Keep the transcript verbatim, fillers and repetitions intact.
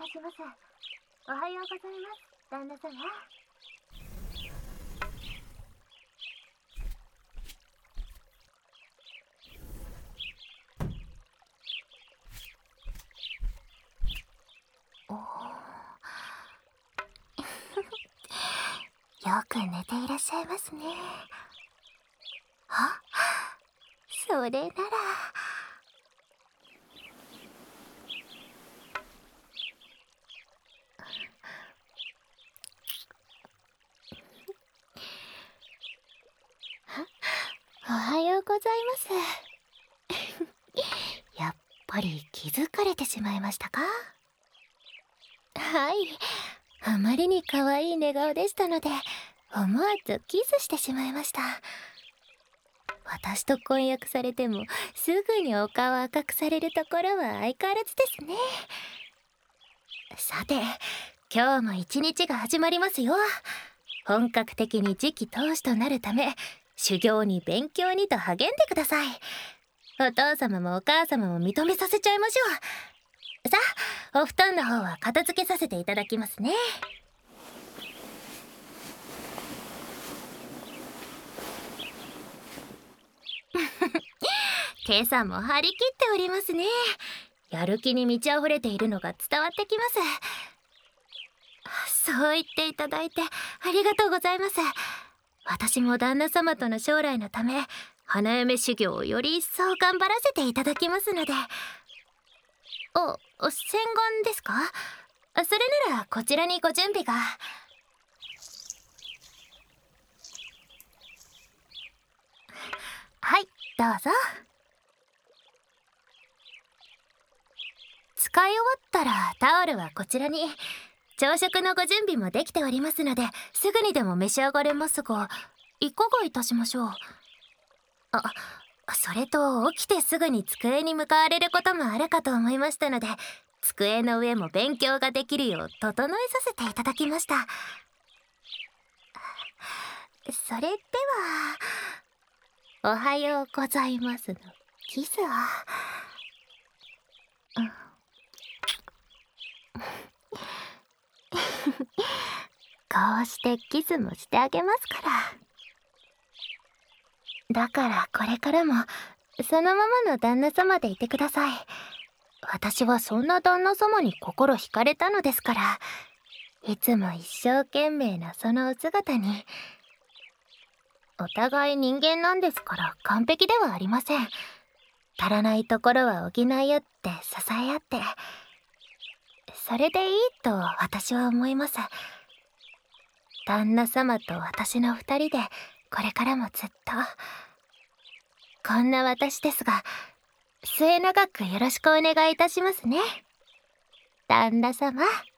たします。おはようございます、旦那様。よく寝ていらっしゃいますね。あ、それなら。おはようございます。やっぱり気づかれてしまいましたか？はい、あまりに可愛い寝顔でしたので思わずキスしてしまいました。私と婚約されてもすぐにお顔赤くされるところは相変わらずですね。さて、今日も一日が始まりますよ。本格的に次期当主となるため、修行に勉強にと励んでください。お父様もお母様も認めさせちゃいましょう。さあ、お布団の方は片付けさせていただきますね。今朝も張り切っておりますね。やる気に満ち溢れているのが伝わってきます。そう言っていただいてありがとうございます。私も旦那様との将来のため、花嫁修行をより一層頑張らせていただきますので。お、洗顔ですか？それならこちらにご準備が。はい、どうぞ。使い終わったらタオルはこちらに。朝食のご準備もできておりますので、すぐにでも召し上がれますが、いかがいたしましょう？あ、それと起きてすぐに机に向かわれることもあるかと思いましたので、机の上も勉強ができるよう整えさせていただきました。それでは、おはようございますのキスを。こうしてキスもしてあげますから。だからこれからもそのままの旦那様でいてください。私はそんな旦那様に心惹かれたのですから。いつも一生懸命なそのお姿に。お互い人間なんですから完璧ではありません。足らないところは補い合って支え合って、それでいいと私は思います。旦那様と私の二人でこれからもずっと。こんな私ですが、末永くよろしくお願いいたしますね、旦那様。